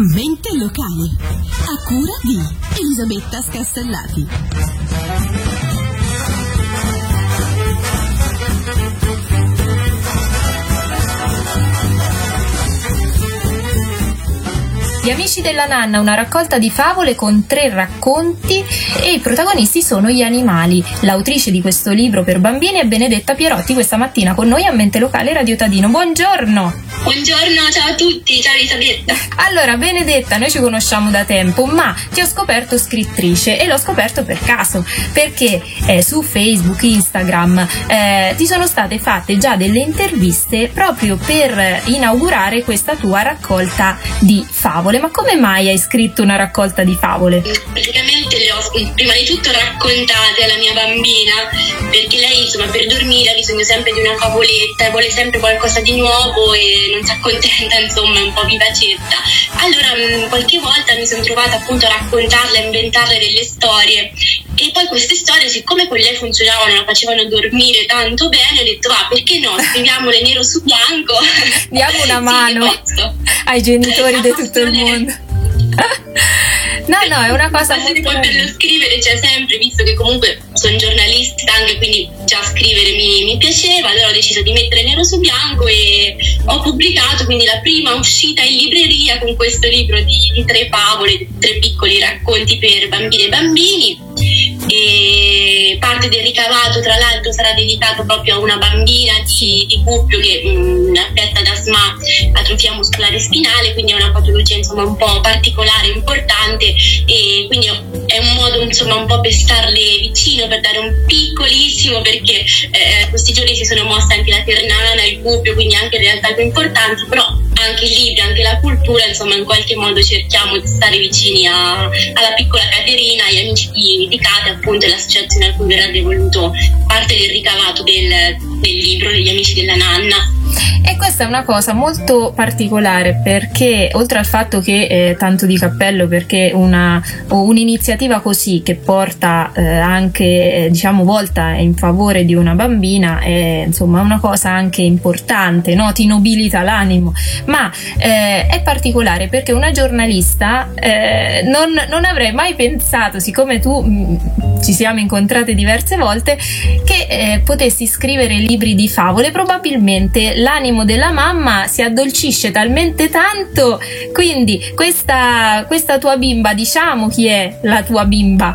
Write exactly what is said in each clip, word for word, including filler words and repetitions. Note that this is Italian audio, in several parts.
Mente locale, a cura di Elisabetta Scastellati. Gli amici della nanna, una raccolta di favole con tre racconti e i protagonisti sono gli animali. L'autrice di questo libro per bambini è Benedetta Pierotti, questa mattina con noi a Mente Locale Radio Tadino. Buongiorno! Buongiorno, ciao a tutti, ciao Elisabetta. Allora Benedetta, noi ci conosciamo da tempo, ma ti ho scoperto scrittrice e l'ho scoperto per caso, perché eh, su Facebook, Instagram eh, ti sono state fatte già delle interviste proprio per inaugurare questa tua raccolta di favole. Ma come mai hai scritto una raccolta di favole? Praticamente le ho prima di tutto raccontate alla mia bambina, perché lei insomma per dormire ha bisogno sempre di una favoletta e vuole sempre qualcosa di nuovo e non si accontenta, insomma è un po' vivacetta. Allora qualche volta mi sono trovata appunto a raccontarle, a inventarle delle storie, e poi queste storie, siccome con lei funzionavano, la facevano dormire tanto bene, ho detto va, perché no, scriviamole nero su bianco. Diamo una mano sì, ai genitori di tutto il mondo. No, no, è una cosa molto poi per lo scrivere c'è sempre, visto che comunque sono giornalista anche, quindi già scrivere mi, mi piaceva, allora ho deciso di mettere nero su bianco e ho pubblicato quindi la prima uscita in libreria con questo libro di, di tre favole, tre piccoli racconti per bambine e bambini, e parte del ricavato tra l'altro sarà dedicato proprio a una bambina di, di Gubbio che mh, affetta da asma, atrofia muscolare spinale, quindi è una patologia insomma un po' particolare, importante, e quindi è un modo insomma un po' per starle vicino, per dare un piccolissimo, perché eh, questi giorni si sono mosse anche la Ternana, il Gubbio, quindi anche realtà più importanti, però anche i libri, anche la cultura, insomma in qualche modo cerchiamo di stare vicini a, alla piccola Caterina, agli amici di, di Cate, appunto, e l'associazione a cui verrà devoluto parte del ricavato del, del libro degli amici della nanna. E questa è una cosa molto particolare, perché oltre al fatto che eh, tanto di cappello, perché una, un'iniziativa così che porta eh, anche eh, diciamo volta in favore di una bambina è insomma una cosa anche importante, no? Ti nobilita l'animo, ma eh, è particolare perché una giornalista eh, non, non avrei mai pensato, siccome tu mh, ci siamo incontrate diverse volte, che eh, potessi scrivere libri di favole. Probabilmente l'animo della mamma si addolcisce talmente tanto, quindi questa, questa tua bimba, diciamo chi è la tua bimba?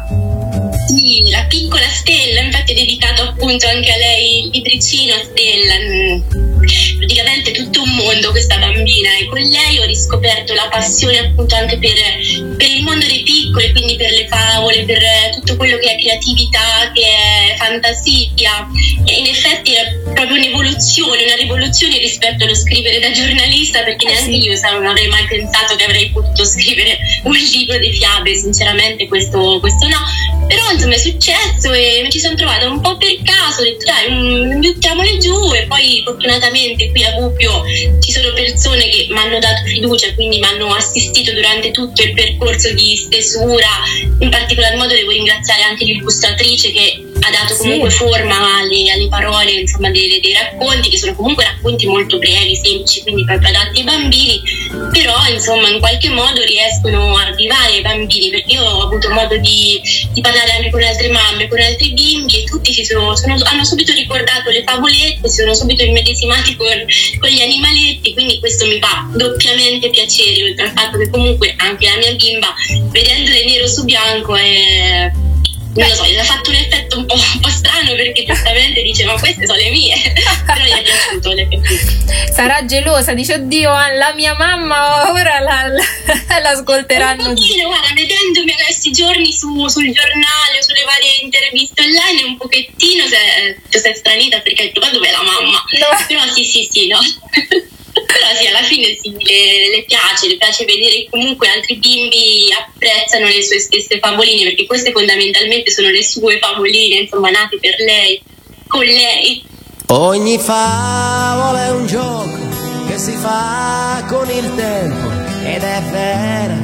Sì, la piccola Stella, infatti è dedicato appunto anche a lei il libricino Stella, praticamente tutto un mondo questa bambina, e con lei ho riscoperto la passione appunto anche per, per il mondo dei piccoli, quindi per le favole, per tutto quello che è creatività, che è fantasia, e in effetti è proprio un'evoluzione, una rivoluzione rispetto allo scrivere da giornalista, perché neanche io sa, non avrei mai pensato che avrei potuto scrivere un libro di fiabe, sinceramente questo, questo no, però insomma è successo e mi ci sono trovata un po' per caso, ho detto dai, buttiamole giù, e poi fortunatamente qui a Gubbio ci sono persone che mi hanno dato fiducia, quindi mi hanno assistito durante tutto il percorso di stesura. In particolar modo devo ringraziare anche l'illustratrice che ha dato comunque sì. forma alle, alle parole insomma dei, dei racconti, che sono comunque racconti molto brevi, semplici, quindi proprio adatti ai bambini, però insomma in qualche modo riescono a arrivare ai bambini, perché io ho avuto modo di, di parlare anche con altre mamme, con altri bimbi, e tutti si sono, sono, hanno subito ricordato le favolette, si sono subito immedesimati con, con gli animaletti, quindi questo mi fa doppiamente piacere, oltre al fatto che comunque anche la mia bimba, vedendole nero su bianco, è... non lo so, gli ha fatto un effetto un po', un po' strano, perché giustamente dice ma queste sono le mie, però gli è piaciuto, gli è piaciuto. Sarà gelosa, dice oddio la mia mamma ora la, la, l'ascolteranno. Un pochino, guarda, vedendomi questi giorni su, sul giornale, sulle varie interviste online, un pochettino si è stranita, perché ha detto ma dov'è la mamma? No. Però sì sì sì, no. Però sì, alla fine sì, le, le piace, le piace vedere che comunque altri bimbi apprezzano le sue stesse favoline, perché queste fondamentalmente sono le sue favoline, insomma, nate per lei, con lei. Ogni favola è un gioco che si fa con il tempo ed è vera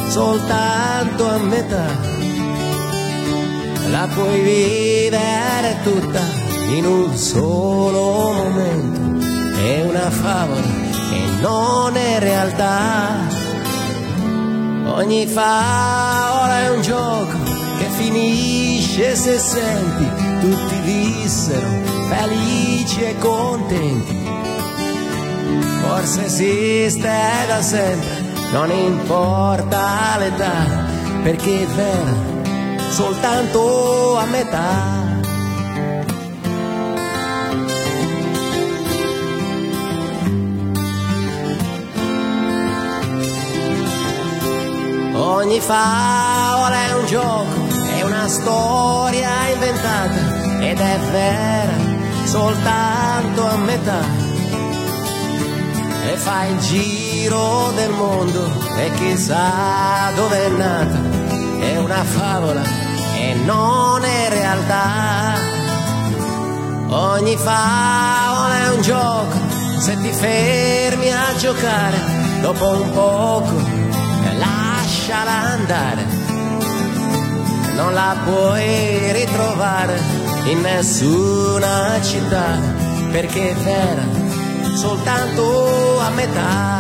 soltanto a metà. La puoi vivere tutta in un solo momento, è una favola che non è realtà. Ogni favola è un gioco che finisce se senti tutti vissero felici e contenti. Forse esiste da sempre, non importa l'età, perché è vera soltanto a metà. Ogni favola è un gioco, è una storia inventata ed è vera soltanto a metà. E fa il giro del mondo e chissà dove è nata. È una favola e non è realtà. Ogni favola è un gioco, se ti fermi a giocare, dopo un poco lasciala andare. Non la puoi ritrovare in nessuna città, perché è vera soltanto a metà.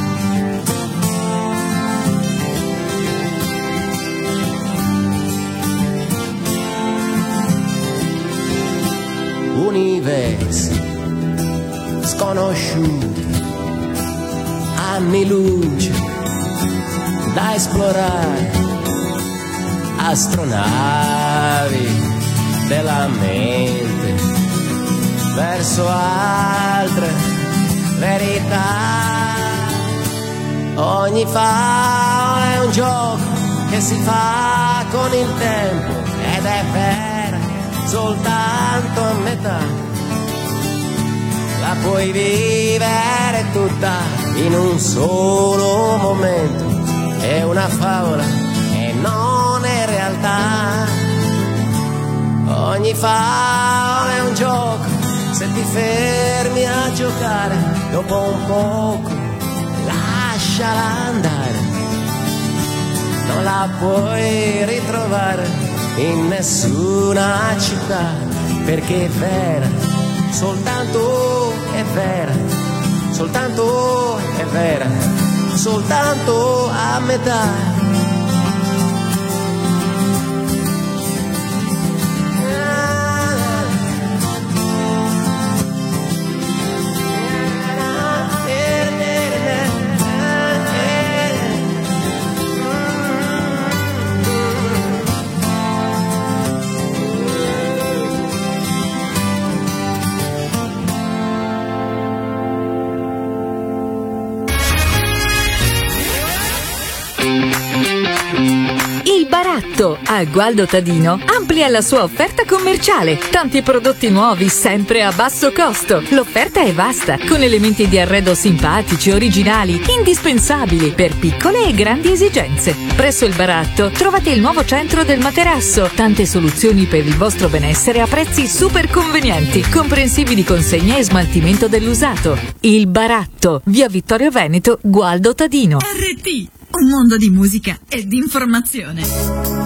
Universi sconosciuti, anni luce da esplorare, astronavi della mente verso altre verità. Ogni favola è un gioco che si fa con il tempo ed è vera soltanto a metà. La puoi vivere tutta in un solo momento. È una favola e non è realtà. Ogni favola è un gioco, se ti fermi a giocare, dopo un poco lasciala andare. Non la puoi ritrovare in nessuna città, perché è vera soltanto è vera, soltanto è vera, soltanto a metà. A Gualdo Tadino amplia la sua offerta commerciale. Tanti prodotti nuovi sempre a basso costo. L'offerta è vasta, con elementi di arredo simpatici, originali, indispensabili per piccole e grandi esigenze. Presso il Baratto trovate il nuovo centro del materasso. Tante soluzioni per il vostro benessere a prezzi super convenienti, comprensivi di consegna e smaltimento dell'usato. Il Baratto, via Vittorio Veneto, Gualdo Tadino. R T, un mondo di musica e di informazione.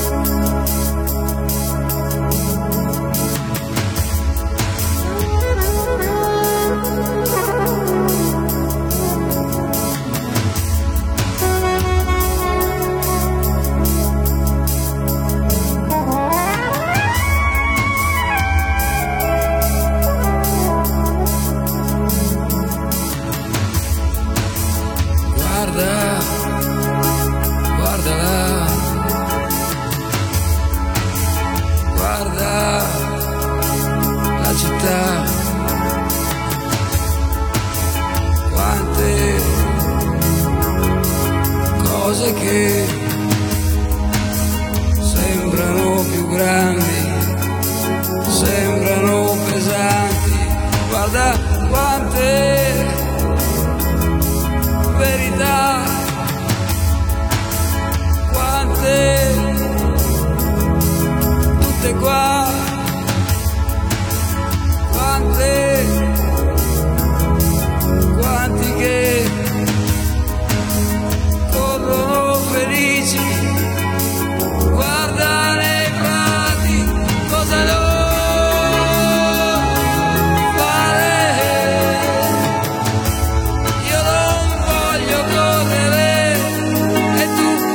Che sembrano più grandi, sembrano pesanti, guarda quante verità, quante, tutte qua, quante, quanti che corrono felici, guarda nei prati, cosa devo fare? Io non voglio correre e tu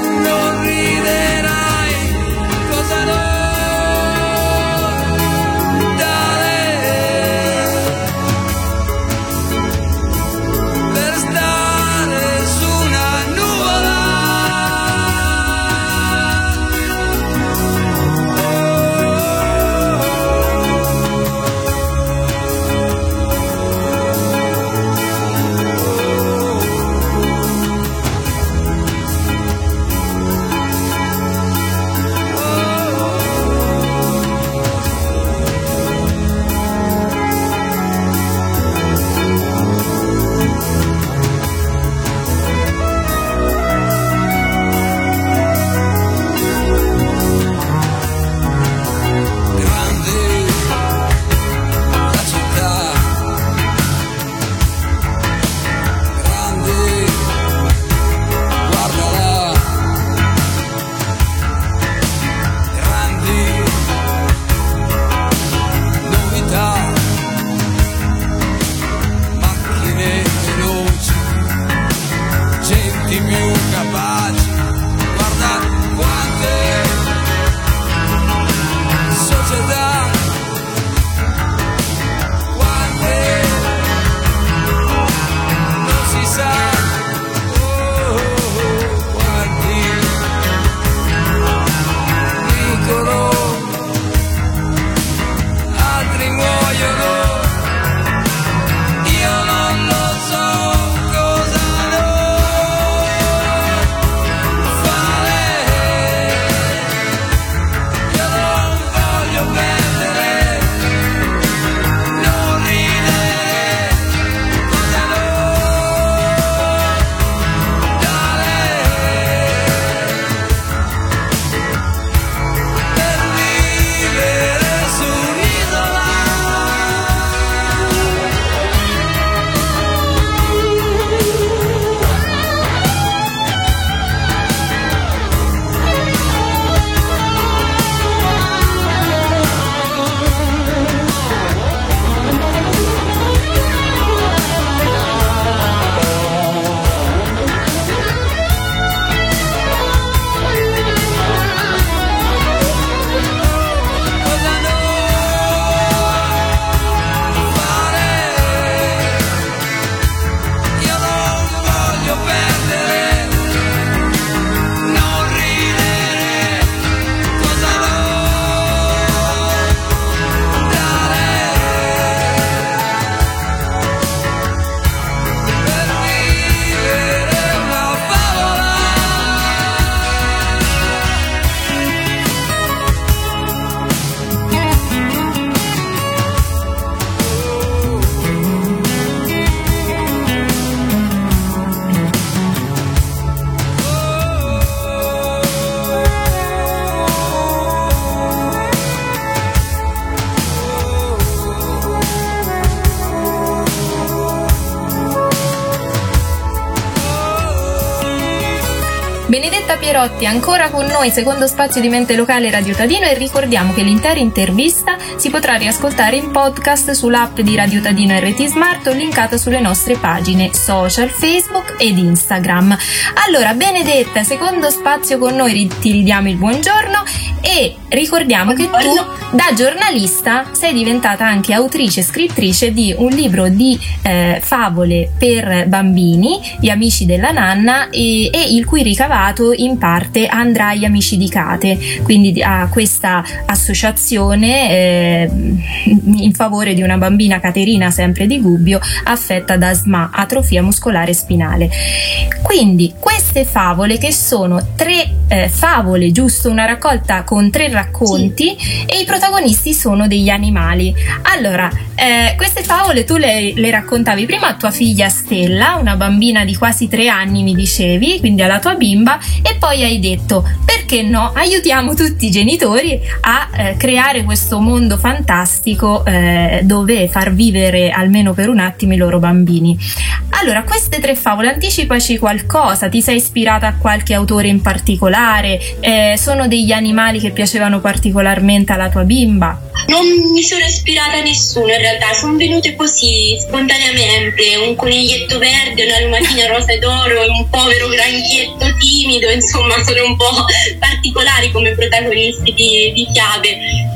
Pierotti ancora con noi, secondo spazio di Mente Locale Radio Tadino, e ricordiamo che l'intera intervista si potrà riascoltare in podcast sull'app di Radio Tadino R T Smart o linkata sulle nostre pagine social Facebook ed Instagram. Allora Benedetta, secondo spazio con noi, ti ridiamo il buongiorno e ricordiamo che tu da giornalista sei diventata anche autrice e scrittrice di un libro di eh, favole per bambini, Gli amici della nanna, e, e il cui ricavato in parte andrà agli amici di Kate, quindi a questa associazione eh, in favore di una bambina, Caterina, sempre di Gubbio, affetta da S M A, atrofia muscolare spinale. Quindi queste favole, che sono tre eh, favole, giusto, una raccolta con tre racconti, sì, e i protagonisti sono degli animali. Allora, eh, queste favole tu le, le raccontavi prima a tua figlia Stella, una bambina di quasi tre anni mi dicevi, quindi alla tua bimba, e poi hai detto perché no, aiutiamo tutti i genitori a eh, creare questo mondo fantastico eh, dove far vivere almeno per un attimo i loro bambini. Allora, queste tre favole, anticipaci qualcosa, ti sei ispirata a qualche autore in particolare? Eh, sono degli animali che piacevano particolarmente alla tua bimba? Non mi sono ispirata a nessuno in realtà, sono venute così spontaneamente, un coniglietto verde, una lumatina rosa ed oro e un povero granchietto timido, insomma sono un po' particolari come protagonisti di, di fiabe.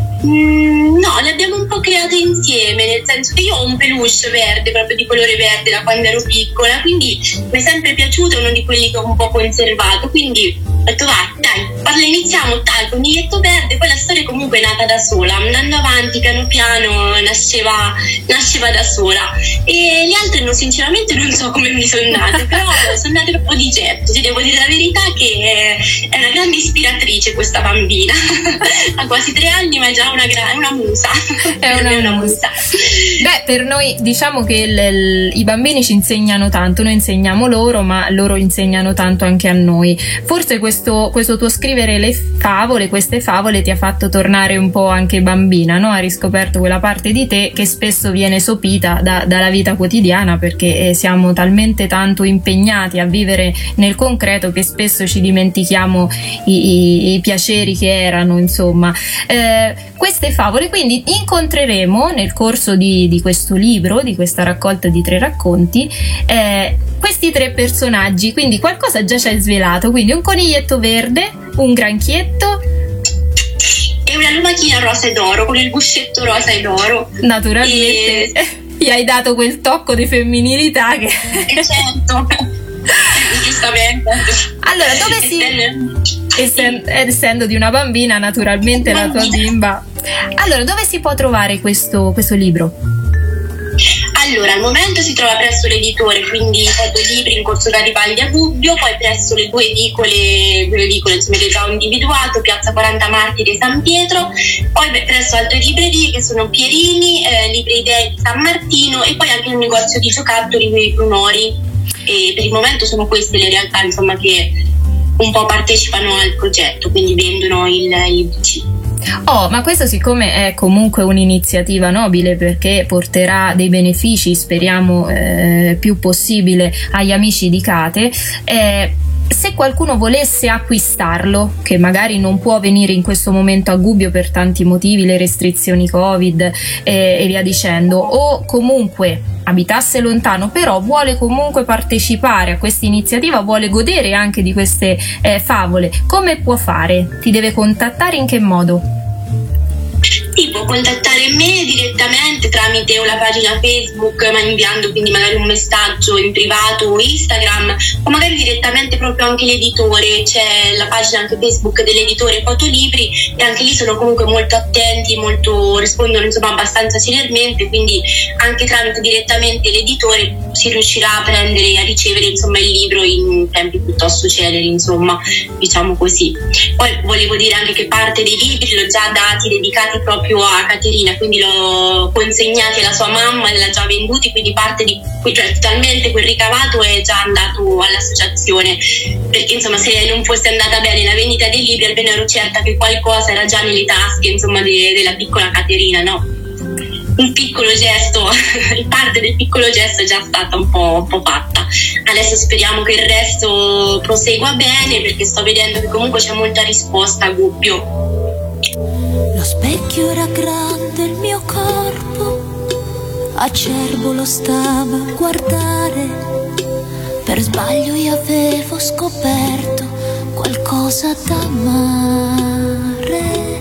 Mm, no, le abbiamo un po' create insieme, nel senso che io ho un peluche verde, proprio di colore verde da quando ero piccola, quindi mi è sempre piaciuto, uno di quelli che ho un po' conservato, quindi ho detto vai, dai, parla, iniziamo, dai, coniglietto verde, poi la storia comunque è nata da sola, andando avanti piano piano nasceva, nasceva da sola, e le altre no, sinceramente non so come mi sono nate, però sono nate proprio di getto, ti devo dire la verità che è una grande ispiratrice questa bambina, ha quasi tre anni ma è già una, gra- una musa, è una, una musa. Beh, per noi diciamo che il, il, i bambini ci insegnano tanto, noi insegniamo loro, ma loro insegnano tanto anche a noi. Forse questo, questo tuo scrivere le favole, queste favole ti ha fatto tornare un po' anche bambina, no? Ha riscoperto quella parte di te che spesso viene sopita da, dalla vita quotidiana, perché eh, siamo talmente tanto impegnati a vivere nel concreto che spesso ci dimentichiamo i, i, i piaceri che erano, insomma. Eh, queste favole quindi incontreremo nel corso di, di questo libro, di questa raccolta di tre racconti, eh, questi tre personaggi, quindi qualcosa già ci hai svelato, quindi un coniglietto verde, un granchietto e una lumatina rosa ed oro con il guscetto rosa ed oro, naturalmente, e... gli hai dato quel tocco di femminilità che e certo giustamente. Allora, dove si Essendo, essendo di una bambina, naturalmente la tua bimba. Allora, dove si può trovare questo, questo libro? Allora, al momento si trova presso l'editore, quindi Fotolibri in Corso Garibaldi a Gubbio, poi presso le due edicole, due edicole insomma, che già ho individuato, Piazza quaranta Martiri e San Pietro, poi presso altre librerie che sono Pierini, eh, Librerie di San Martino e poi anche un negozio di giocattoli qui Brunori. E per il momento sono queste le realtà insomma che un po' partecipano al progetto, quindi vendono il, il B C. Oh, ma questo siccome è comunque un'iniziativa nobile, perché porterà dei benefici, speriamo eh, più possibile, agli amici di Kate, eh, se qualcuno volesse acquistarlo, che magari non può venire in questo momento a Gubbio per tanti motivi, le restrizioni Covid eh, e via dicendo, o comunque abitasse lontano però vuole comunque partecipare a questa iniziativa, vuole godere anche di queste eh, favole, come può fare? Ti deve contattare, in che modo? Sì, può contattare me direttamente tramite o la pagina Facebook, ma inviando quindi magari un messaggio in privato o Instagram, o magari direttamente proprio anche l'editore, c'è la pagina anche Facebook dell'editore Fotolibri e anche lì sono comunque molto attenti, molto rispondono insomma abbastanza celermente, quindi anche tramite direttamente l'editore si riuscirà a prendere e a ricevere insomma il libro in tempi piuttosto celeri, insomma, diciamo così. Poi volevo dire anche che parte dei libri l'ho già dati dedicati proprio a Caterina, quindi l'ho consegnati alla sua mamma e l'ha già venduti, quindi parte di cioè totalmente quel ricavato è già andato all'associazione, perché insomma se non fosse andata bene la vendita dei libri almeno ero certa che qualcosa era già nelle tasche insomma de- della piccola Caterina, no? un piccolo gesto, parte del piccolo gesto è già stata un po', un po' fatta. Adesso speriamo che il resto prosegua bene, perché sto vedendo che comunque c'è molta risposta a Gubbio. Lo specchio era grande, il mio corpo acerbo lo stava a guardare. Per sbaglio io avevo scoperto qualcosa da amare.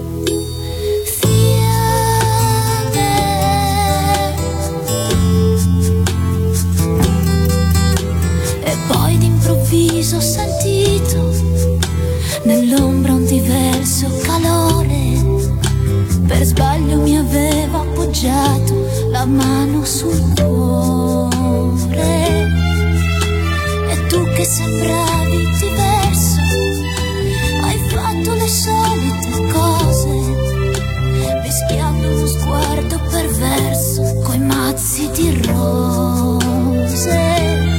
Poi d'improvviso ho sentito nell'ombra un diverso calore. Per sbaglio mi aveva appoggiato la mano sul cuore. E tu che sembravi diverso, hai fatto le solite cose, mischiando uno sguardo perverso coi mazzi di rose.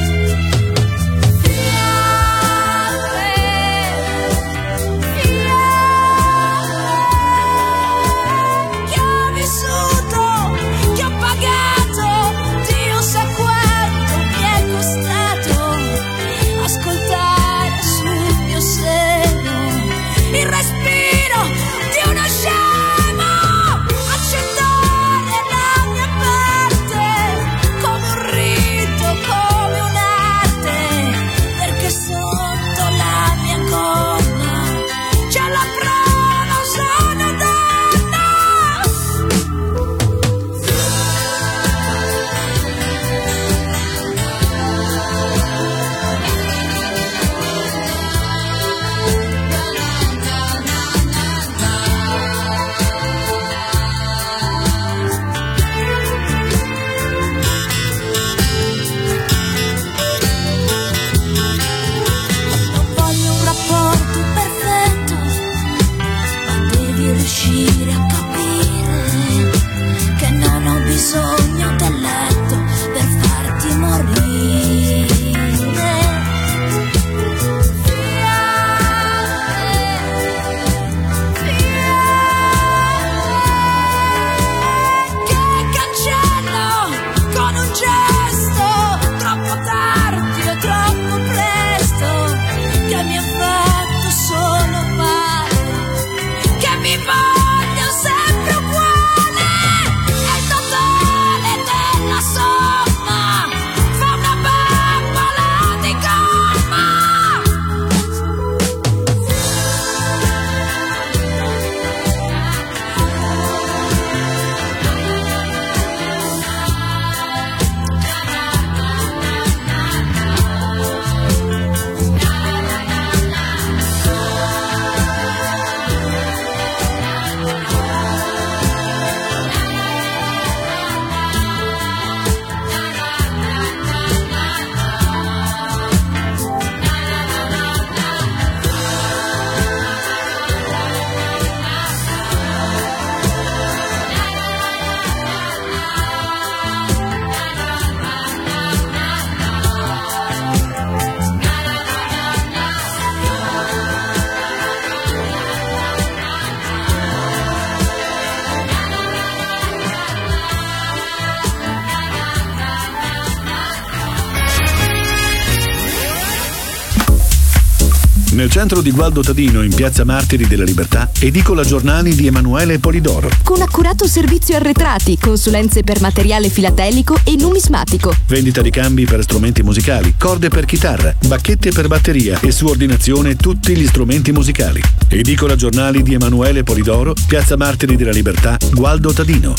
Nel centro di Gualdo Tadino, in piazza Martiri della Libertà, edicola giornali di Emanuele Polidoro. Con accurato servizio arretrati, consulenze per materiale filatelico e numismatico. Vendita di cambi per strumenti musicali, corde per chitarra, bacchette per batteria e su ordinazione tutti gli strumenti musicali. Edicola giornali di Emanuele Polidoro, piazza Martiri della Libertà, Gualdo Tadino.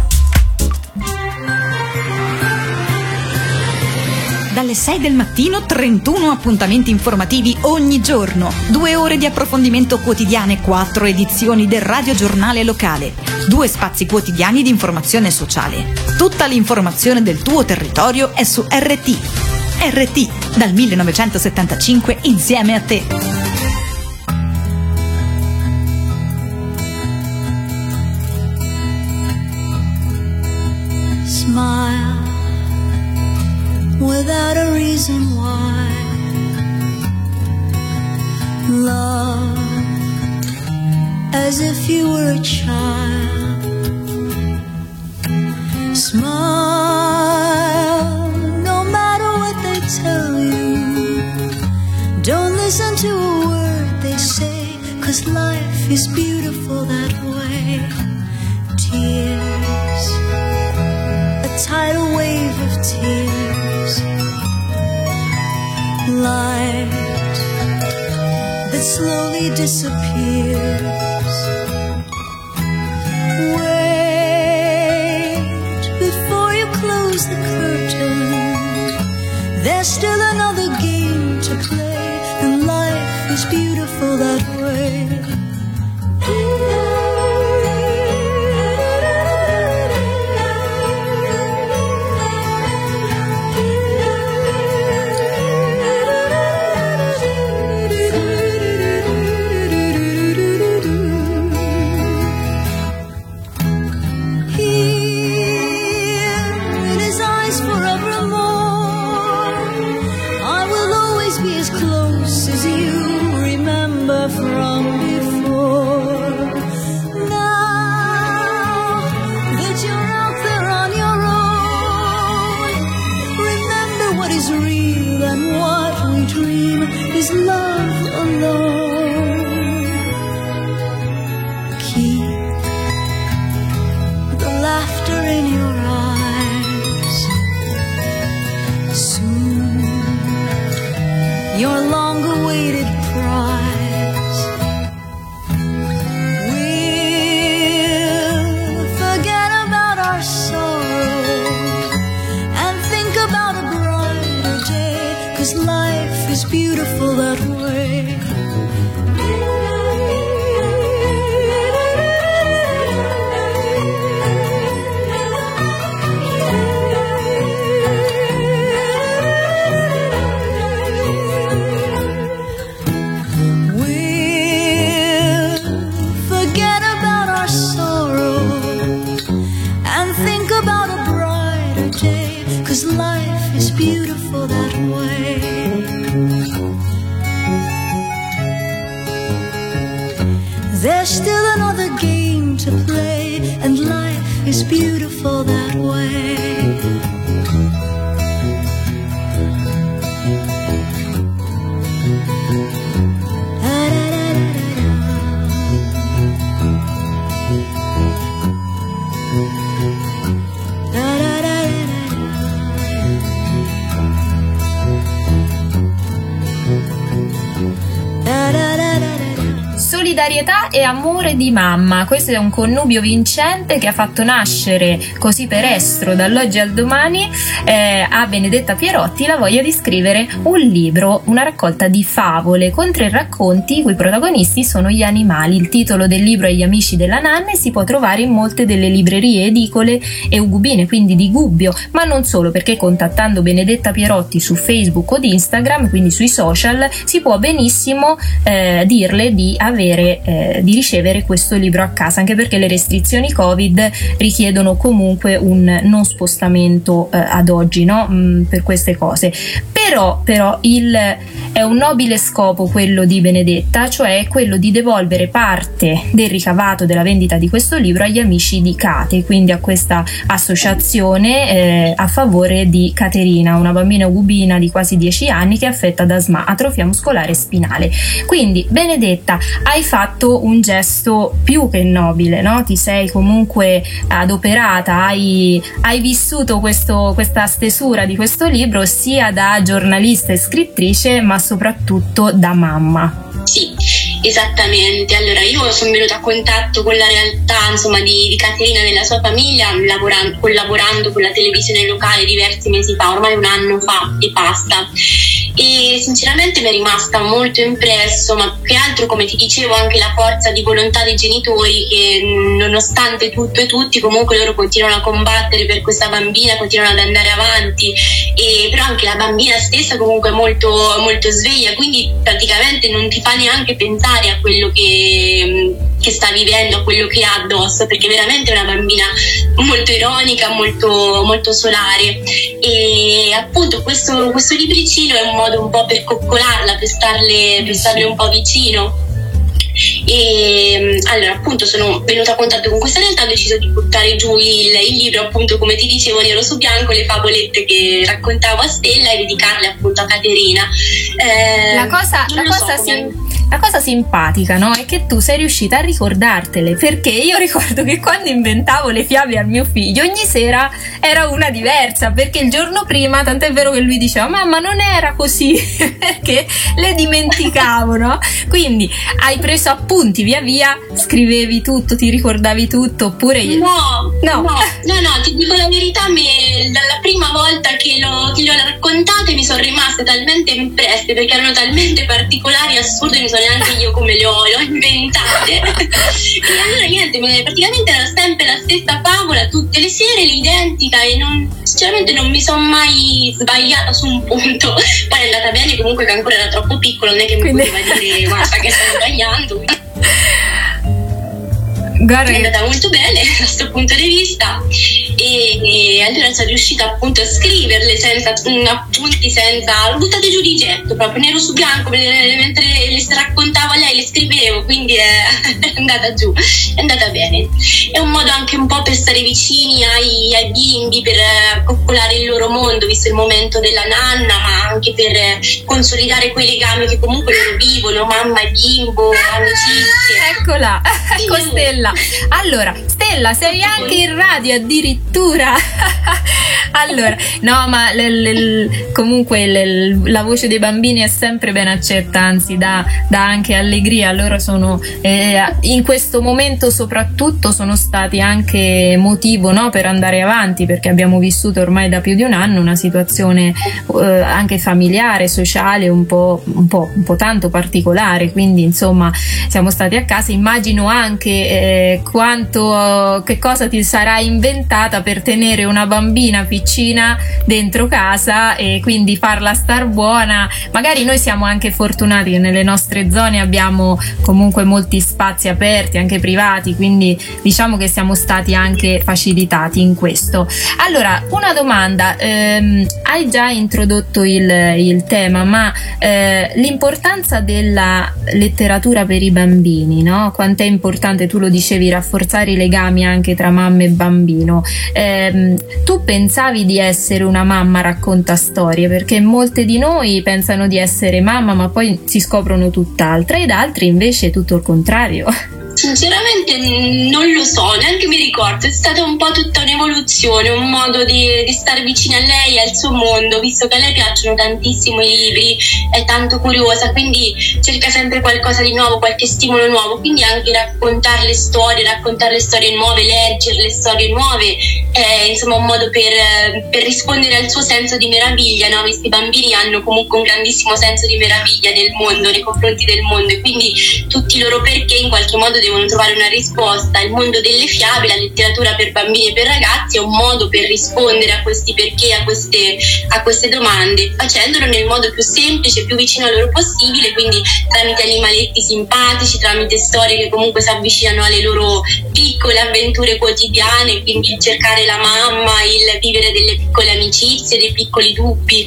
Dalle sei del mattino trentuno appuntamenti informativi ogni giorno, due ore di approfondimento quotidiane, quattro edizioni del radiogiornale locale, due spazi quotidiani di informazione sociale. Tutta l'informazione del tuo territorio è su R T. R T, dal millenovecentosettantacinque insieme a te. Smile without a reason why. Love as if you were a child. 'cause life is beautiful that way. Tears, a tidal wave of tears, light that slowly disappears. Wait before you close the curtain, there's still another game to play, and life is beautiful that way. From before, now that you're out there on your own, remember what is real and what we dream is love alone. Keep the laughter in your eyes. Soon your long-awaited prize life is beautiful that way. We'll forget about our sorrow and think about a brighter day, 'cause life is beautiful that way. There's still another game to play, and life is beautiful that way. Solidarietà e amore di mamma, questo è un connubio vincente che ha fatto nascere così per estro dall'oggi al domani eh, a Benedetta Pierotti la voglia di scrivere un libro, una raccolta di favole con tre racconti i cui protagonisti sono gli animali. Il titolo del libro è Gli amici della nanna e si può trovare in molte delle librerie edicole e ugubine, quindi di Gubbio, ma non solo, perché contattando Benedetta Pierotti su Facebook o di Instagram, quindi sui social, si può benissimo eh, dirle di avere Eh, di ricevere questo libro a casa, anche perché le restrizioni Covid richiedono comunque un non spostamento eh, ad oggi, no? Mm, per queste cose. Però, però il, è un nobile scopo quello di Benedetta, cioè quello di devolvere parte del ricavato della vendita di questo libro agli amici di Cate, quindi a questa associazione eh, a favore di Caterina, una bambina ugubina di quasi dieci anni che è affetta da S M A, atrofia muscolare spinale. Quindi Benedetta, hai fatto un gesto più che nobile, no? Ti sei comunque adoperata, hai, hai vissuto questo, questa stesura di questo libro sia da giornalista e scrittrice, ma soprattutto da mamma. Sì, esattamente. Allora, io sono venuta a contatto con la realtà, insomma, di, di Caterina e della sua famiglia lavorando, collaborando con la televisione locale diversi mesi fa, ormai un anno fa e basta. E sinceramente mi è rimasta molto impresso, ma più che altro, come ti dicevo, anche la forza di volontà dei genitori che, nonostante tutto e tutti, comunque loro continuano a combattere per questa bambina, continuano ad andare avanti, e però anche la bambina stessa comunque è molto, molto sveglia, quindi praticamente non ti fa neanche pensare a quello che, che sta vivendo, a quello che ha addosso, perché veramente è una bambina molto ironica, molto, molto solare. E appunto questo, questo libricino è un modo un po' per coccolarla, per starle, per starle un po' vicino. E allora appunto sono venuta a contatto con questa realtà, ho deciso di buttare giù il, il libro, appunto come ti dicevo, nero su bianco, le favolette che raccontavo a Stella, e dedicarle appunto a Caterina. Eh, la cosa, la cosa so, sì, la cosa simpatica, no, è che tu sei riuscita a ricordartele, perché io ricordo che quando inventavo le fiabe al mio figlio ogni sera era una diversa, perché il giorno prima, tant'è vero che lui diceva mamma non era così perché le dimenticavo, no? Quindi hai preso appunti via via, scrivevi tutto, ti ricordavi tutto, oppure io... no, no no no no ti dico la verità, me, dalla prima volta che lo, che lo raccontate mi sono rimaste talmente impresse, perché erano talmente particolari, assurde, non so neanche io come le ho, le ho inventate e allora niente, praticamente era sempre la stessa favola tutte le sere, l'identica, e non, sinceramente non mi sono mai sbagliata su un punto. Poi è andata bene comunque, che ancora era troppo piccolo, non è che mi Quindi... poteva dire guarda che stai sbagliando. Guarda, è andata molto bene da questo punto di vista, e, e allora sono riuscita appunto a scriverle senza appunti, senza, l'ho buttate giù di getto, proprio nero su bianco, mentre le raccontavo a lei le scrivevo, quindi è, è andata giù, è andata bene. È un modo anche un po' per stare vicini ai, ai bimbi, per coccolare il loro mondo visto il momento della nanna, ma anche per consolidare quei legami che comunque loro vivono, mamma e bimbo, amicizie. Eccola, ecco Stella. Allora, Stella, sei anche in radio addirittura. Allora, no, ma l- l- comunque l- la voce dei bambini è sempre ben accetta, anzi dà, dà anche allegria. Loro sono eh, in questo momento soprattutto sono stati anche motivo, no, per andare avanti, perché abbiamo vissuto ormai da più di un anno una situazione eh, anche familiare, sociale un po', un po', un po' tanto particolare, quindi insomma siamo stati a casa. Immagino anche eh, quanto, che cosa ti sarai inventata per tenere una bambina piccina dentro casa e quindi farla star buona. Magari noi siamo anche fortunati che nelle nostre zone abbiamo comunque molti spazi aperti, anche privati, quindi diciamo che siamo stati anche facilitati in questo. Allora, una domanda, ehm, hai già introdotto il, il tema, ma eh, l'importanza della letteratura per i bambini, no? Quanto è importante, tu lo dicevi, rafforzare i legami anche tra mamma e bambino. Eh, tu pensavi di essere una mamma racconta storie, perché molte di noi pensano di essere mamma ma poi si scoprono tutt'altra, ed altri invece tutto il contrario. Sinceramente non lo so, neanche mi ricordo, è stata un po' tutta un'evoluzione, un modo di, di stare vicino a lei e al suo mondo, visto che a lei piacciono tantissimo i libri, è tanto curiosa, quindi cerca sempre qualcosa di nuovo, qualche stimolo nuovo, quindi anche raccontare le storie, raccontare le storie nuove, leggere le storie nuove, è insomma un modo per, per rispondere al suo senso di meraviglia, no? Questi bambini hanno comunque un grandissimo senso di meraviglia del mondo, nei confronti del mondo, e quindi tutti i loro perché in qualche modo devono trovare una risposta. Il mondo delle fiabe, la letteratura per bambini e per ragazzi, è un modo per rispondere a questi perché, a queste, a queste domande, facendolo nel modo più semplice, più vicino a loro possibile, quindi tramite animaletti simpatici, tramite storie che comunque si avvicinano alle loro piccole avventure quotidiane, quindi cercare la mamma, il vivere delle piccole amicizie, dei piccoli dubbi,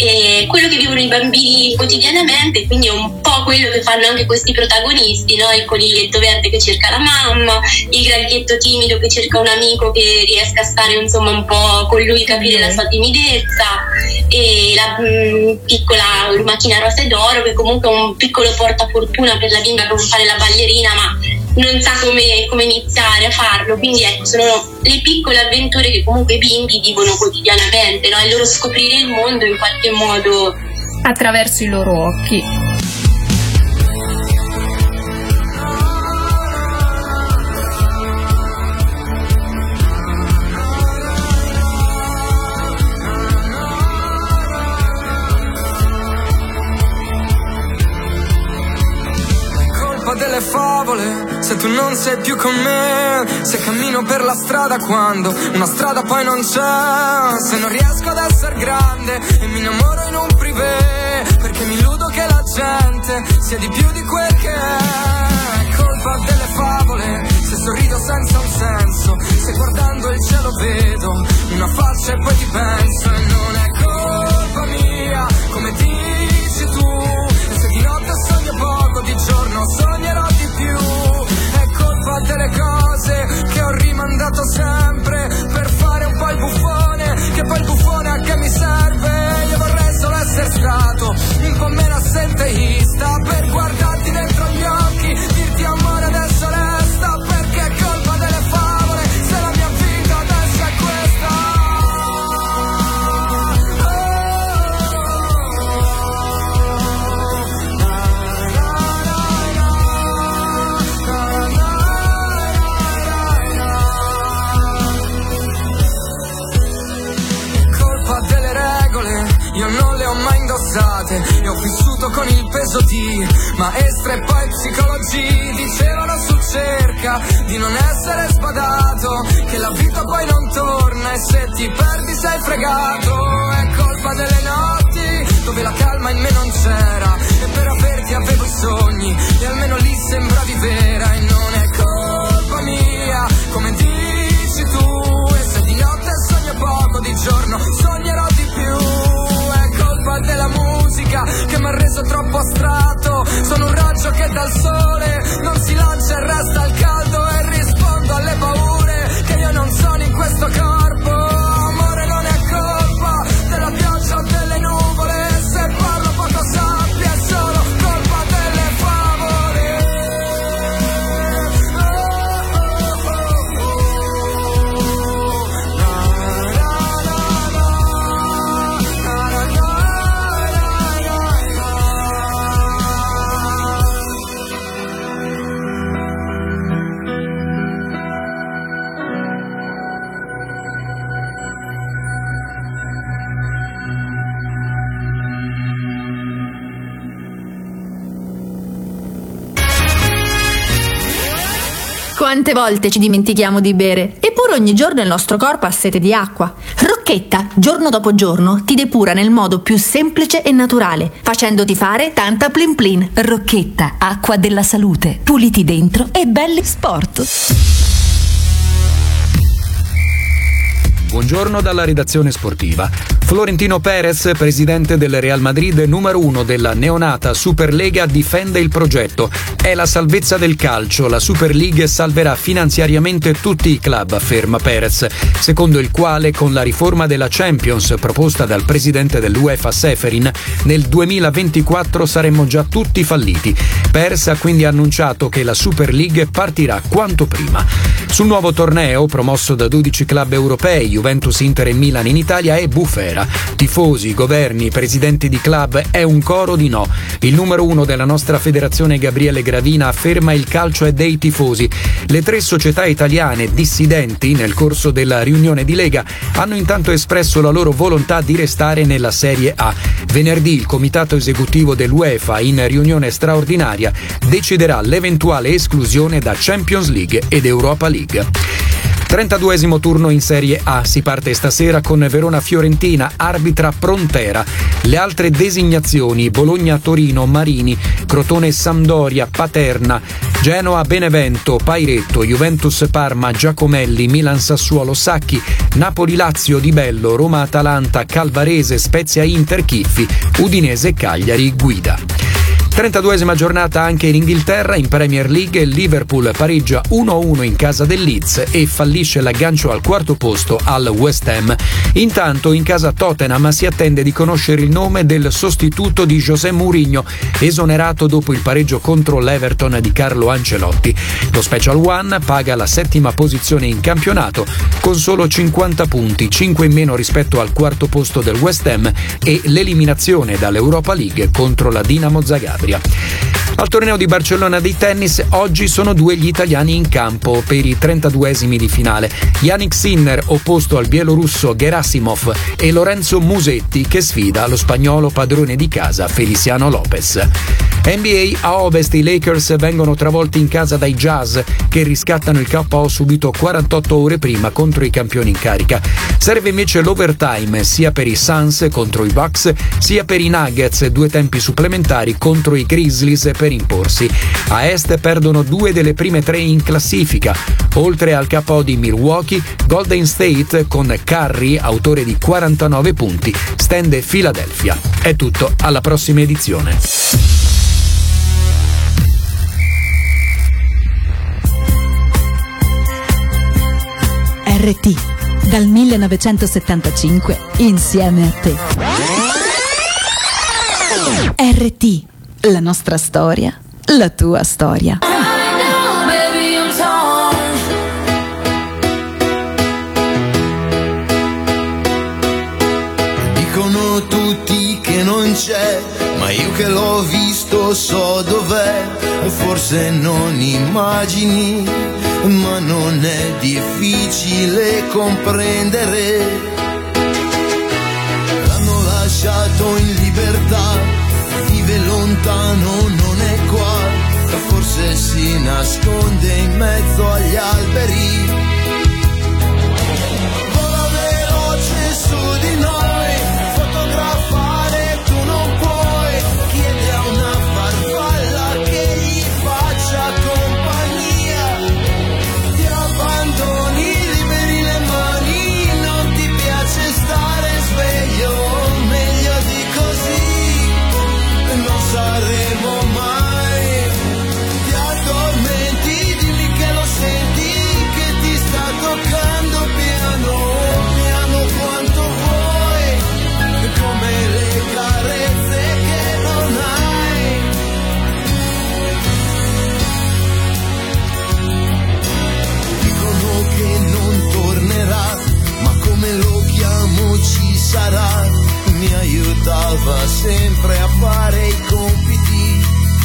e quello che vivono i bambini quotidianamente, quindi è un po' quello che fanno anche questi protagonisti, no? Il coniglietto verde che cerca la mamma, il granchietto timido che cerca un amico che riesca a stare insomma un po' con lui, capire la sua timidezza, e la mh, piccola macchina rosa e d'oro che comunque è un piccolo portafortuna per la bimba che vuole fare la ballerina ma non sa come, come iniziare a farlo, quindi ecco, sono le piccole avventure che comunque i bimbi vivono quotidianamente, no? Il loro scoprire il mondo in qualche modo attraverso i loro occhi. Delle favole, se tu non sei più con me, se cammino per la strada quando una strada poi non c'è, se non riesco ad essere grande e mi innamoro in un privé, perché mi illudo che la gente sia di più di quel che è. È colpa delle favole, se sorrido senza un senso, se guardando il cielo vedo una faccia e poi ti penso, e non è colpa mia, come dici tu, e se di notte sogno poco, di giorno sognerò di più. È colpa delle cose che ho rimandato sempre per fare un po' il buffone, che poi il buffone a che mi serve? Io vorrei solo essere stato un po' meno assenteista per guardarti dentro con il peso di maestre e poi psicologi. Dicevano su cerca di non essere sbadato, che la vita poi non torna e se ti perdi sei fregato. È colpa delle notti dove la calma in me non c'era, e per averti avevo i sogni e almeno lì sembravi vera. E non è colpa mia, come dici tu, e se di notte sogno poco, di giorno sognerò di più. È colpa della musica che mi ha reso troppo astratto, sono un raggio che dal sole non si lancia e resta al caldo, e rispondo alle paure che io non sono in questo corpo. Amore, non è colpa della pioggia o delle nuvole, se parlo poco sabbia è solo colpa delle favole. Oh, oh, oh, oh. Na, na, na, na. Na, na, na, na, Quante volte ci dimentichiamo di bere, eppure ogni giorno il nostro corpo ha sete di acqua. Rocchetta, giorno dopo giorno, ti depura nel modo più semplice e naturale, facendoti fare tanta plin plin. Rocchetta, acqua della salute, puliti dentro e belli sport. Buongiorno dalla redazione sportiva. Florentino Perez, presidente del Real Madrid, numero uno della neonata Superlega, difende il progetto. È la salvezza del calcio. La Super League salverà finanziariamente tutti i club, afferma Perez, secondo il quale con la riforma della Champions proposta dal presidente dell'UEFA Seferin nel duemilaventiquattro saremmo già tutti falliti. Perez ha quindi annunciato che la Super League partirà quanto prima. Sul nuovo torneo, promosso da dodici club europei, Juventus, Inter e Milan in Italia, è bufera. Tifosi, governi, presidenti di club, è un coro di no. Il numero uno della nostra federazione, Gabriele Gravina, afferma: il calcio è dei tifosi. Le tre società italiane dissidenti, nel corso della riunione di Lega, hanno intanto espresso la loro volontà di restare nella Serie A. Venerdì il comitato esecutivo dell'UEFA, in riunione straordinaria, deciderà l'eventuale esclusione da Champions League ed Europa League. trentaduesimo turno in Serie A. Si parte stasera con Verona-Fiorentina, arbitra Prontera. Le altre designazioni: Bologna-Torino, Marini, Crotone-Sampdoria, Paterna, Genoa-Benevento, Pairetto, Juventus-Parma, Giacomelli, Milan-Sassuolo, Sacchi, Napoli-Lazio, Di Bello, Roma-Atalanta, Calvarese, Spezia-Inter, Chiffi, Udinese-Cagliari, Guida. trentaduesima giornata anche in Inghilterra. In Premier League il Liverpool pareggia uno a uno in casa del Leeds e fallisce l'aggancio al quarto posto al West Ham. Intanto in casa Tottenham si attende di conoscere il nome del sostituto di José Mourinho, esonerato dopo il pareggio contro l'Everton di Carlo Ancelotti. Lo Special One paga la settima posizione in campionato con solo cinquanta punti, cinque in meno rispetto al quarto posto del West Ham e l'eliminazione dall'Europa League contro la Dinamo Zagabria. Al torneo di Barcellona di tennis oggi sono due gli italiani in campo per i trentaduesimi di finale: Jannik Sinner opposto al bielorusso Gerasimov e Lorenzo Musetti che sfida lo spagnolo padrone di casa Feliciano Lopez. N B A a Ovest i Lakers vengono travolti in casa dai Jazz che riscattano il K O subito quarantotto ore prima contro i campioni in carica. Serve invece l'overtime sia per i Suns contro i Bucks sia per i Nuggets, due tempi supplementari contro i Grizzlies per imporsi. A Est perdono due delle prime tre in classifica. Oltre al K O di Milwaukee, Golden State con Curry, autore di quarantanove punti, stende Philadelphia. È tutto, alla prossima edizione. R T, dal millenovecentosettantacinque, insieme a te. R T, la nostra storia, la tua storia. Dicono tutti che non c'è, ma io che l'ho visto so dov'è. Forse non immagini, ma non è difficile comprendere. L'hanno lasciato in libertà, vive lontano, non è qua, forse si nasconde in mezzo agli alberi. Vola veloce su di noi, fotografare tu non puoi, chiede a una farfalla che gli faccia compagnia. Ti abbandoni, liberi le mani, non ti piace stare sveglio, meglio di così non saremo mai. Ti addormenti, dimmi che lo senti, che ti sta toccando piano piano quanto vuoi, come le carezze che non hai. Dicono che non tornerà, ma come lo chiamo ci sarà. Mi aiutava sempre a fare i compiti.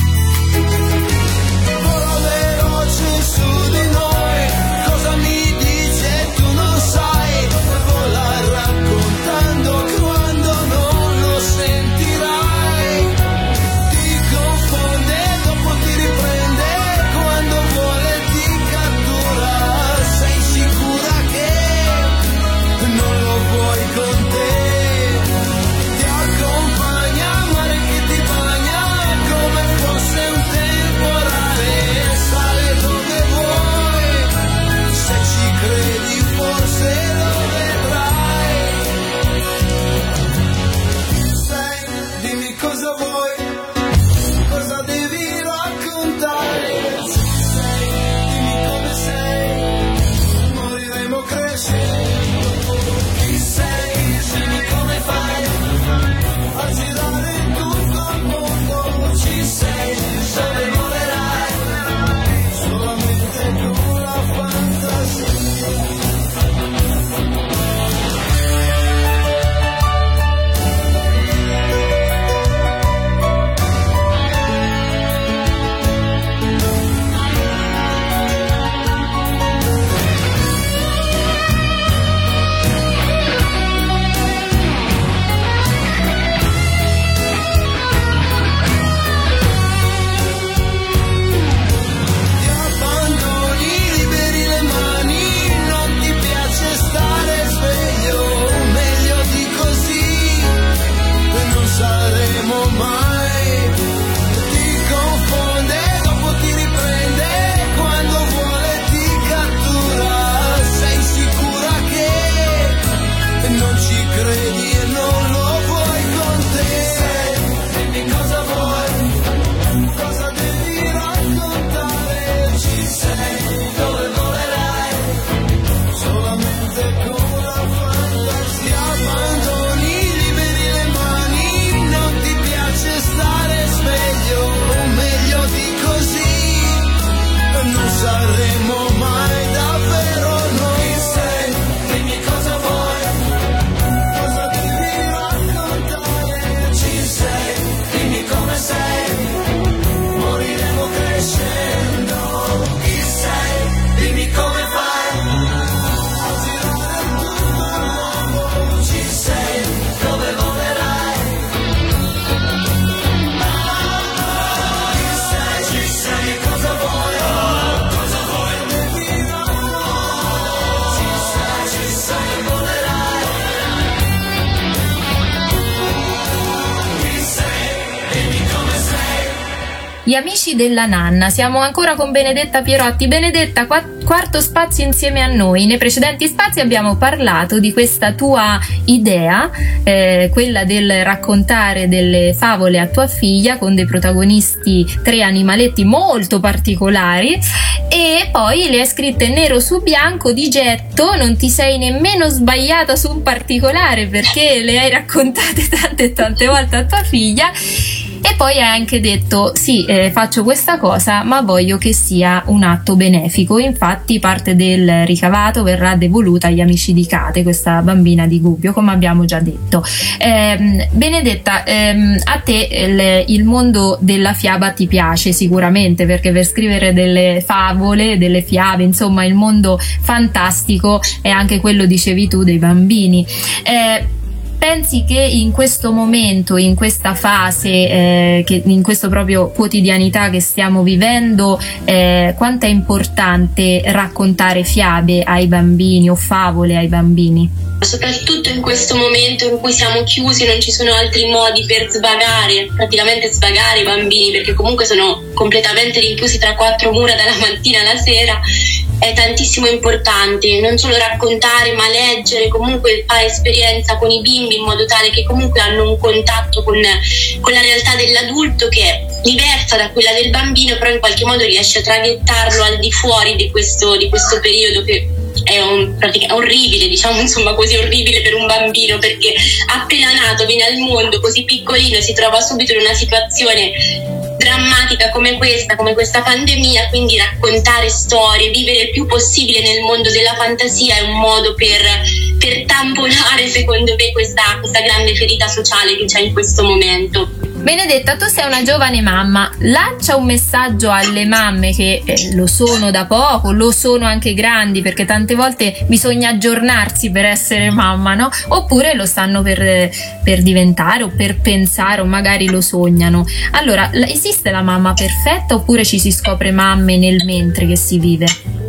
Vola veloce su di noi, cosa mi dice tu non sai. Vola raccontando quando non lo sentirai. Ti confonde, dopo ti riprende, quando vuole ti cattura. Sei sicura che non lo vuoi con te? Ti accompagna, mare che ti bagna, come fosse un temporale. Sale dove vuoi, se ci credi forse lo vedrai. Sai, dimmi cosa vuoi, cosa devi raccontare. Ci sei, dimmi come sei, moriremo crescendo. Chi sei, dimmi come fai a girare tutto il mondo. Ci sei, dove volerai, solamente con la fantasia. Ti abbandoni, liberi le mani, non ti piace stare sveglio, meglio di così non saremo mai. Ti confonde, dopo ti riprende, quando vuole ti cattura. Sei sicura che non ci credi e non lo vuoi con te? Dimmi cosa vuoi, cosa devi raccontare. Ci sei, dove volerai, solamente con la fantasia. Abbandoni, liberi le mani, non ti piace stare sveglio, meglio di così non saremo mai davvero noi. Chi sei, dimmi cosa vuoi, cosa devi raccontare. Ci sei, dimmi come sei, moriremo crescendo. Chi sei, dimmi come fai a girare tutto il mondo. Ci sei, dove volerai. Chi sei, ci sei, cosa vuoi, cosa vuoi, devi raccontare. Ci sei, ci sei, volerai. Chi sei, dimmi come sei. Gli amici della nanna, siamo ancora con Benedetta Pierotti. Benedetta, qua- quarto spazio insieme a noi. Nei precedenti spazi abbiamo parlato di questa tua idea, eh, quella del raccontare delle favole a tua figlia con dei protagonisti, tre animaletti molto particolari, e poi le hai scritte nero su bianco di getto. Non ti sei nemmeno sbagliata su un particolare, perché le hai raccontate tante e tante volte a tua figlia. E poi hai anche detto sì, eh, faccio questa cosa ma voglio che sia un atto benefico. Infatti parte del ricavato verrà devoluta agli amici di Kate, questa bambina di Gubbio, come abbiamo già detto. eh, Benedetta, ehm, a te il, il mondo della fiaba ti piace sicuramente, perché per scrivere delle favole, delle fiabe, insomma il mondo fantastico è anche quello, dicevi tu, dei bambini. eh, pensi che in questo momento, in questa fase, eh, che in questo proprio quotidianità che stiamo vivendo, eh, quanto è importante raccontare fiabe ai bambini o favole ai bambini? Soprattutto in questo momento in cui siamo chiusi, non ci sono altri modi per svagare, praticamente svagare i bambini, perché comunque sono completamente rinchiusi tra quattro mura dalla mattina alla sera. È tantissimo importante non solo raccontare, ma leggere, comunque fare esperienza con i bimbi in modo tale che comunque hanno un contatto con, con la realtà dell'adulto che è diversa da quella del bambino, però in qualche modo riesce a traghettarlo al di fuori di questo, di questo periodo che è un, pratica, orribile, diciamo insomma così orribile per un bambino, perché appena nato viene al mondo così piccolino e si trova subito in una situazione drammatica come questa, come questa pandemia, quindi raccontare storie, vivere il più possibile nel mondo della fantasia è un modo per, per tamponare secondo me questa, questa grande ferita sociale che c'è in questo momento. Benedetta, tu sei una giovane mamma, lancia un messaggio alle mamme che eh, lo sono da poco, lo sono anche grandi, perché tante volte bisogna aggiornarsi per essere mamma, no? Oppure lo stanno per, per diventare o per pensare o magari lo sognano. Allora, esiste la mamma perfetta oppure ci si scopre mamme nel mentre che si vive?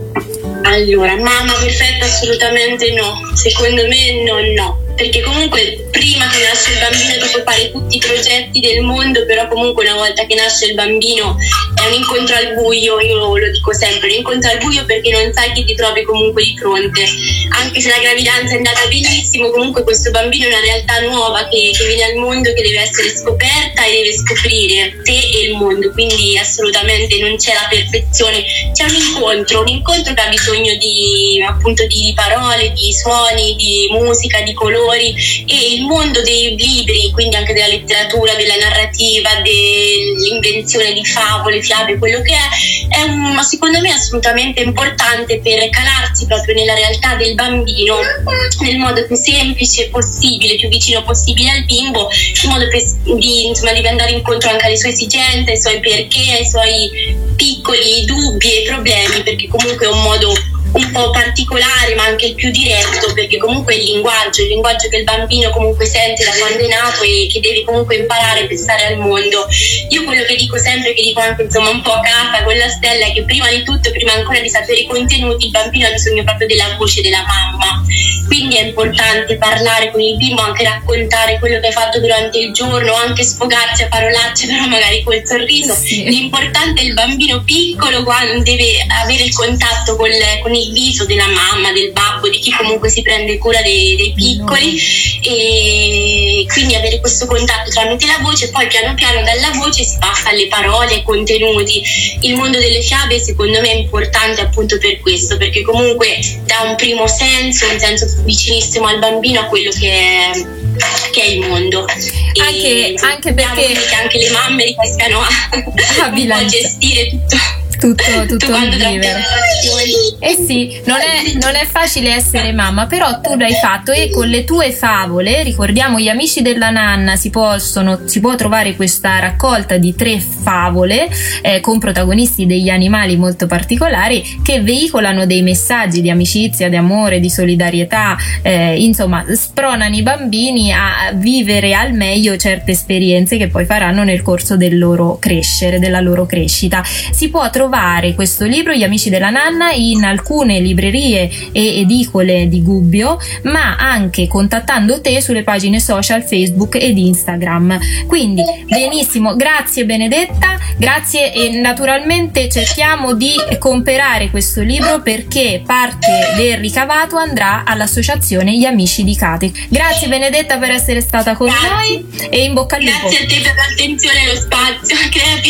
Allora, mamma perfetta assolutamente no, secondo me no, no. Perché comunque prima che nasce il bambino ti puoi fare tutti i progetti del mondo, però comunque una volta che nasce il bambino è un incontro al buio, io lo dico sempre, un incontro al buio perché non sai chi ti trovi comunque di fronte. Anche se la gravidanza è andata benissimo, comunque questo bambino è una realtà nuova che, che viene al mondo, che deve essere scoperta e deve scoprire te e il mondo, quindi assolutamente non c'è la perfezione, c'è un incontro, un incontro che ha bisogno di appunto di parole, di suoni, di musica, di colori. E il mondo dei libri, quindi anche della letteratura, della narrativa, dell'invenzione di favole, fiabe, quello che è, è un, secondo me assolutamente importante per calarsi proprio nella realtà del bambino nel modo più semplice possibile, più vicino possibile al bimbo, in modo per, di, insomma, di andare incontro anche alle sue esigenze, ai suoi perché, ai suoi piccoli dubbi e problemi, perché comunque è un modo un po' particolare ma anche il più diretto, perché comunque il linguaggio, il linguaggio che il bambino comunque sente da quando è nato e che deve comunque imparare per stare al mondo. Io quello che dico sempre, che dico anche insomma un po' a casa con la Stella, è che prima di tutto, prima ancora di sapere i contenuti, il bambino ha bisogno proprio della voce della mamma, quindi è importante parlare con il bimbo, anche raccontare quello che hai fatto durante il giorno, anche sfogarsi a parolacce però magari col sorriso. Sì. L'importante è il bambino piccolo quando deve avere il contatto con, con il il viso della mamma, del babbo, di chi comunque si prende cura dei, dei piccoli, e quindi avere questo contatto tramite la voce, poi piano piano dalla voce si passa alle parole, ai contenuti. Il mondo delle fiabe secondo me è importante appunto per questo, perché comunque dà un primo senso, un senso vicinissimo al bambino a quello che è, che è il mondo. Anche, e, anche perché che anche le mamme riescano a, a, a gestire tutto. tutto, tutto il vivere. Eh sì, non è, non è facile essere mamma, però tu l'hai fatto, e con le tue favole, ricordiamo gli amici della nanna, si possono si può trovare questa raccolta di tre favole eh, con protagonisti degli animali molto particolari che veicolano dei messaggi di amicizia, di amore, di solidarietà, eh, insomma spronano i bambini a vivere al meglio certe esperienze che poi faranno nel corso del loro crescere, della loro crescita. Si può trovare questo libro, Gli amici della nanna, in alcune librerie e edicole di Gubbio, ma anche contattando te sulle pagine social Facebook ed Instagram. Quindi benissimo, grazie Benedetta, grazie, e naturalmente cerchiamo di comprare questo libro perché parte del ricavato andrà all'associazione Gli Amici di Cate. Grazie Benedetta per essere stata con grazie. noi e in bocca al lupo. Grazie a te per l'attenzione e lo spazio.